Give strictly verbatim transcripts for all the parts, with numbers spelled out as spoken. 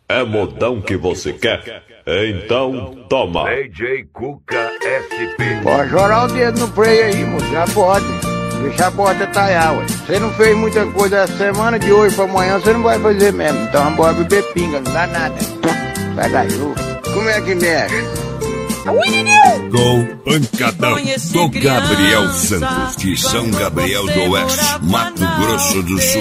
É modão que você quer? Então toma. D J Cuca S P. Pode jorar o dedo no play aí, moço, já pode. Deixa a porta talhar, ué. Você não fez muita coisa essa semana, de hoje pra amanhã você não vai fazer mesmo. Então bora beber pinga, não dá nada. Sai daí, ô. Como é que mexe? Gol Pancadão do Gabriel Santos, de São Gabriel do Oeste, Mato Grosso do Sul.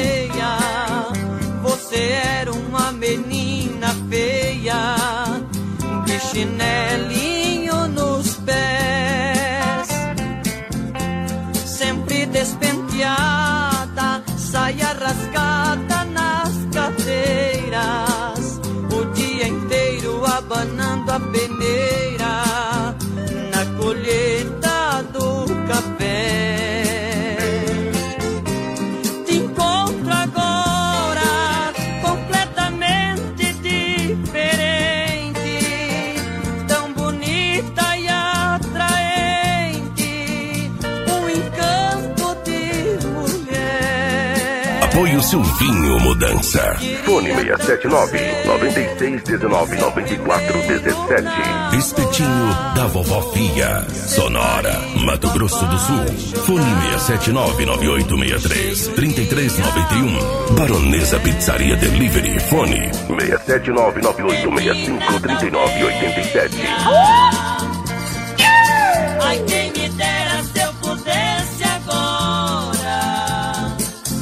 Você era uma menina feia, de chinelinho nos pés, sempre despenteada, saia rasgada nas cadeiras, o dia inteiro abanando a peneira na colheita do café. Te encontro agora completamente diferente, tão bonita e atraente, um encanto de mulher. Apoio Silvinho Mudança. Fone seis sete nove, nove seis um nove, nove quatro um sete. Espetinho da Vovó Fia, Sonora, Mato Grosso do Sul. Fone seis sete nove, nove oito seis três, três três nove um. Baronesa Pizzaria Delivery. Fone seis sete nove, nove oito seis cinco, três nove oito sete. Ai, quem me dera se eu pudesse agora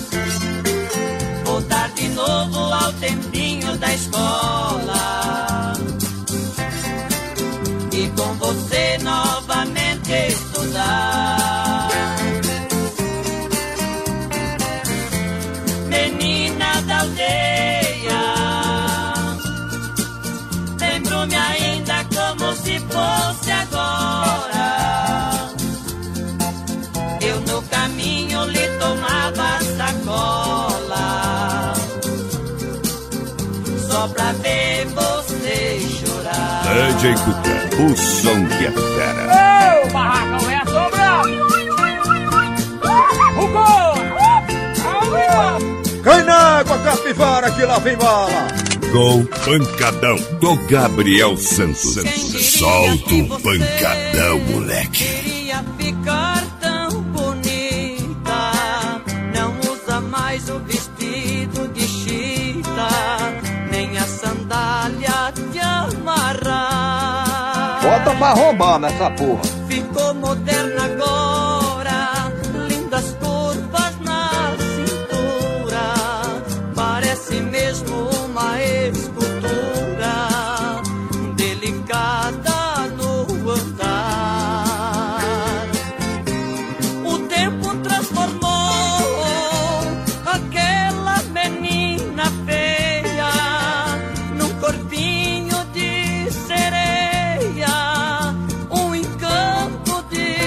voltar de novo ao tempinho da escola e com você novamente estudar. Menina da aldeia, lembro-me ainda como se fosse agora. Eu no caminho lhe tomava sacola só pra ver você chorar. D J Cuca, o som que é fera. Ô, barracão, é sobrar! O gol! Cai na água, capivara, que lá vem bala! Gol Pancadão do Gabriel Santos. Solta o pancadão, moleque. Queria ficar tão bonita, não usa mais o vestido de chita, nem a sandália de amarrar. Bota pra roubar nessa porra. Ficou moderna agora, lindas curvas na cintura, parece mesmo uma escultura, delicada no andar. O tempo transformou aquela menina feia num corpinho de sereia, um encanto de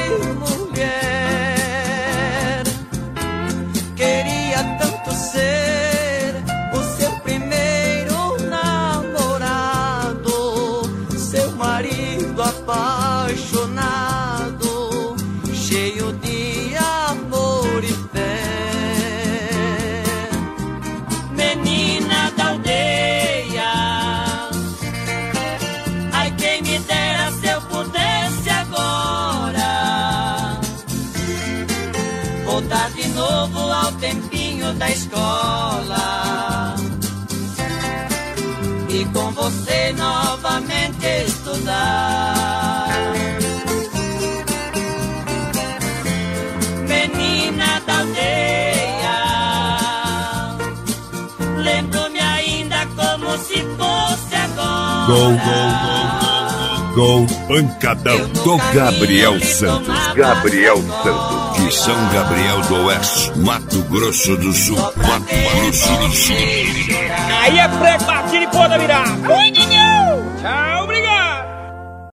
mulher. Queria tanto ser o seu primeiro namorado, seu marido apaixonado, cheio de amor e fé. Menina da aldeia, ai, quem me dera se eu pudesse agora voltar de novo ao tempinho da escola e com você novamente estudar. Menina da aldeia, lembro-me ainda como se fosse agora. Gol, gol, gol, gol, gol Pancadão do Gabriel Santos. Gabriel Santos. De São Gabriel do Oeste, Mato Grosso do Sul. Mato Grosso do Sul. Aí é prego, batida e pôr da virar. Ui,